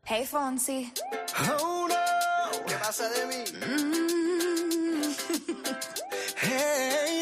Hey Fonsi. Oh no, ¿qué pasa de mí? Hey,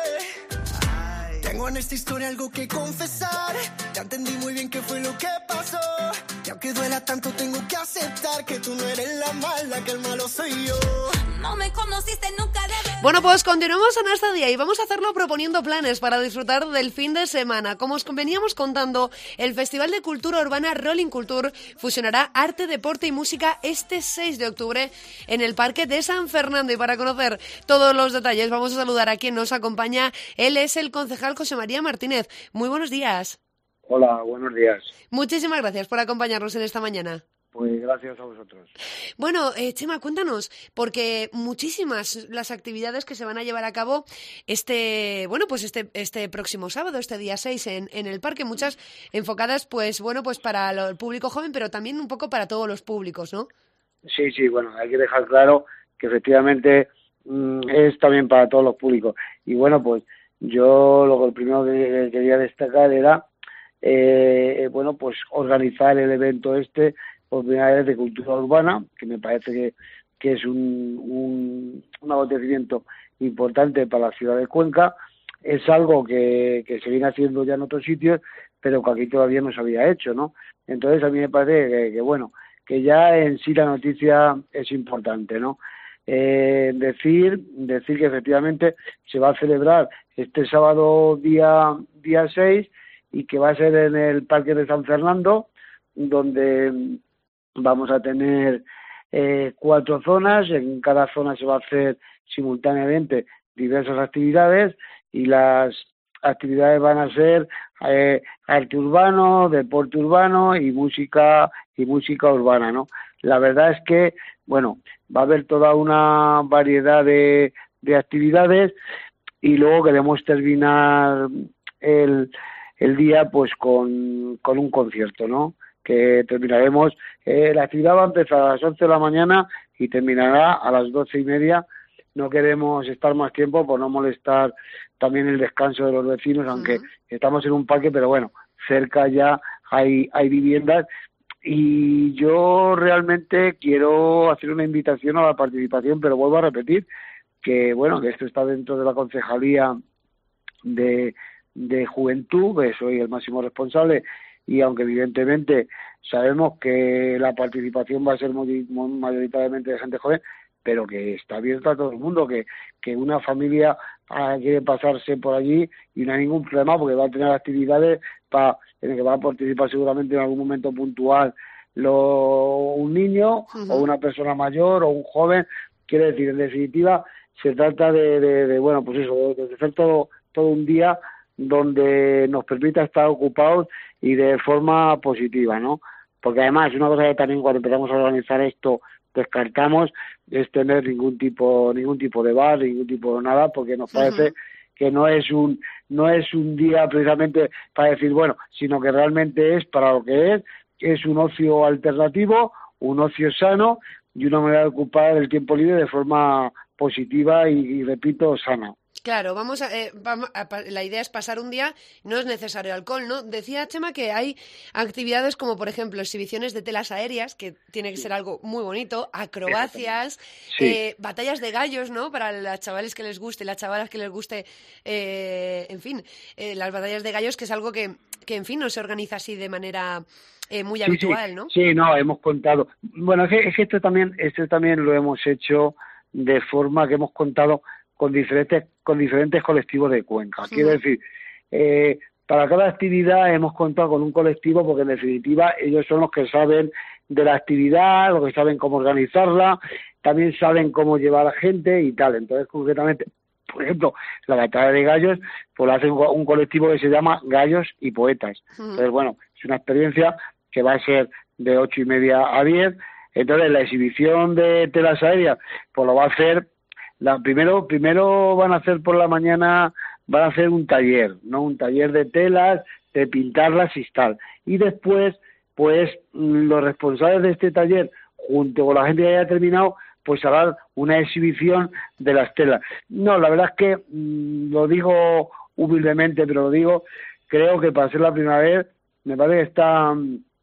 yeah. Tengo en esta historia algo que confesar. Ya entendí muy bien qué fue lo que pasó. Y aunque duela tanto tengo que aceptar que tú no eres la mala, que el malo soy yo. No me conociste nunca de verdad. Bueno, pues continuamos en este día y vamos a hacerlo proponiendo planes para disfrutar del fin de semana. Como os veníamos contando, el Festival de Cultura Urbana Rolling Culture fusionará arte, deporte y música este 6 de octubre en el Parque de San Fernando. Y para conocer todos los detalles vamos a saludar a quien nos acompaña. Él es el concejal José María Martínez. Muy buenos días. Hola, buenos días. Muchísimas gracias por acompañarnos en esta mañana. Pues gracias a vosotros. Bueno, Chema, cuéntanos, porque muchísimas las actividades que se van a llevar a cabo este próximo sábado, este día 6 en el parque, muchas enfocadas pues para el público joven, pero también un poco para todos los públicos, ¿no? Sí, bueno, hay que dejar claro que efectivamente es también para todos los públicos. Y bueno, pues yo lo primero que quería destacar era pues organizar el evento por primera vez de cultura urbana, que me parece que es un acontecimiento importante para la ciudad de Cuenca. Es algo que se viene haciendo ya en otros sitios, pero que aquí todavía no se había hecho, ¿no? Entonces a mí me parece que ya en sí la noticia es importante, ¿no? Decir que efectivamente se va a celebrar este sábado día 6 y que va a ser en el Parque de San Fernando, donde vamos a tener 4 zonas. En cada zona se va a hacer simultáneamente diversas actividades y las actividades van a ser arte urbano, deporte urbano y música urbana, ¿no? La verdad es que, bueno, va a haber toda una variedad de actividades y luego queremos terminar el día pues con un concierto, ¿no? Que terminaremos, la actividad va a empezar a las 11 de la mañana y terminará a las 12:30. No queremos estar más tiempo por no molestar también el descanso de los vecinos, aunque estamos en un parque, pero bueno, cerca ya hay viviendas. Y yo realmente quiero hacer una invitación a la participación, pero vuelvo a repetir que esto está dentro de la concejalía de Juventud, que soy el máximo responsable, y aunque evidentemente sabemos que la participación va a ser mayoritariamente de gente joven, pero que está abierta a todo el mundo, que una familia quiere pasarse por allí y no hay ningún problema porque va a tener actividades en las que va a participar seguramente en algún momento puntual un niño o una persona mayor o un joven. Quiere decir, en definitiva, se trata de hacer todo un día donde nos permita estar ocupados y de forma positiva, ¿no? Porque además, una cosa que también cuando empezamos a organizar esto descartamos es tener ningún tipo de bar, ningún tipo de nada, porque nos parece que no es un día precisamente para decir, sino que realmente es para lo que es un ocio alternativo, un ocio sano y una manera de ocupar el tiempo libre de forma positiva y repito, sana. Claro, la idea es pasar un día, no es necesario alcohol, ¿no? Decía Chema que hay actividades como, por ejemplo, exhibiciones de telas aéreas, que tiene que ser algo muy bonito, acrobacias, batallas de gallos, ¿no? Para las chavales que les guste, las chavalas que les guste, las batallas de gallos, que es algo que en fin, no se organiza así de manera muy habitual, ¿no? Sí, no, hemos contado. Bueno, es que esto también lo hemos hecho de forma que hemos contado con diferentes colectivos de Cuenca. Quiero decir, para cada actividad hemos contado con un colectivo porque en definitiva ellos son los que saben de la actividad, los que saben cómo organizarla, también saben cómo llevar a la gente y tal. Entonces, concretamente, por ejemplo, la batalla de gallos, pues la hace un colectivo que se llama Gallos y Poetas. Entonces, es una experiencia que va a ser de 8:30 a 10. Entonces, la exhibición de telas aéreas, pues lo va a hacer. Primero van a hacer por la mañana, van a hacer un taller, ¿no? Un taller de telas, de pintarlas y tal. Y después, pues, los responsables de este taller, junto con la gente que haya terminado, pues harán una exhibición de las telas. No, la verdad es que, lo digo humildemente, pero lo digo, creo que para ser la primera vez, me parece que está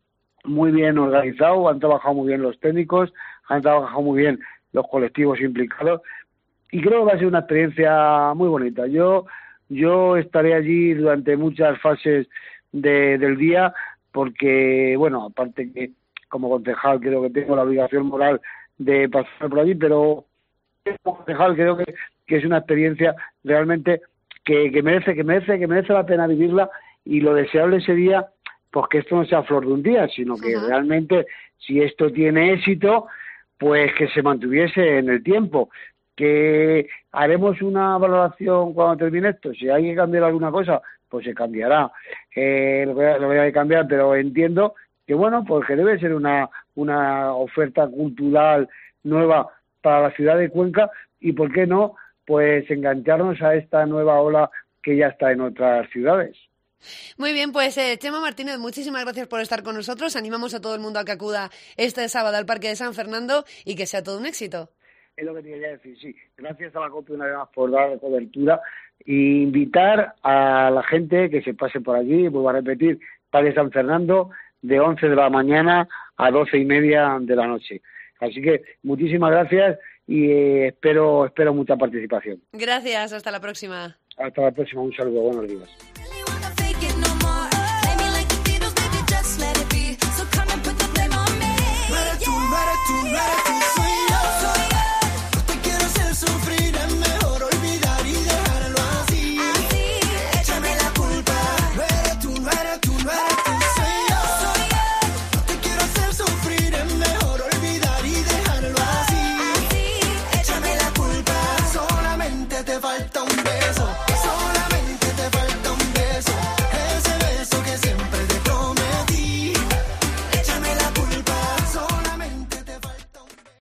muy bien organizado, han trabajado muy bien los técnicos, han trabajado muy bien los colectivos implicados y creo que va a ser una experiencia muy bonita. Yo estaré allí durante muchas fases del día porque, bueno, aparte que como concejal creo que tengo la obligación moral de pasar por allí, pero como concejal creo que es una experiencia realmente que merece la pena vivirla, y lo deseable sería pues que esto no sea flor de un día, sino que realmente, si esto tiene éxito, pues que se mantuviese en el tiempo. Que haremos una valoración cuando termine esto, si hay que cambiar alguna cosa, pues se cambiará, lo voy a cambiar, pero entiendo que bueno, pues que debe ser una oferta cultural nueva para la ciudad de Cuenca, y por qué no, pues engancharnos a esta nueva ola que ya está en otras ciudades. Muy bien, pues Chema Martínez, muchísimas gracias por estar con nosotros. Animamos a todo el mundo a que acuda este sábado al Parque de San Fernando y que sea todo un éxito. Es lo que te quería decir, sí. Gracias a la COPE una vez más por dar cobertura e invitar a la gente que se pase por allí. Vuelvo a repetir, Parque de San Fernando, de 11 de la mañana a 12:30 de la noche. Así que muchísimas gracias y espero mucha participación. Gracias, hasta la próxima. Hasta la próxima, un saludo, buenos días.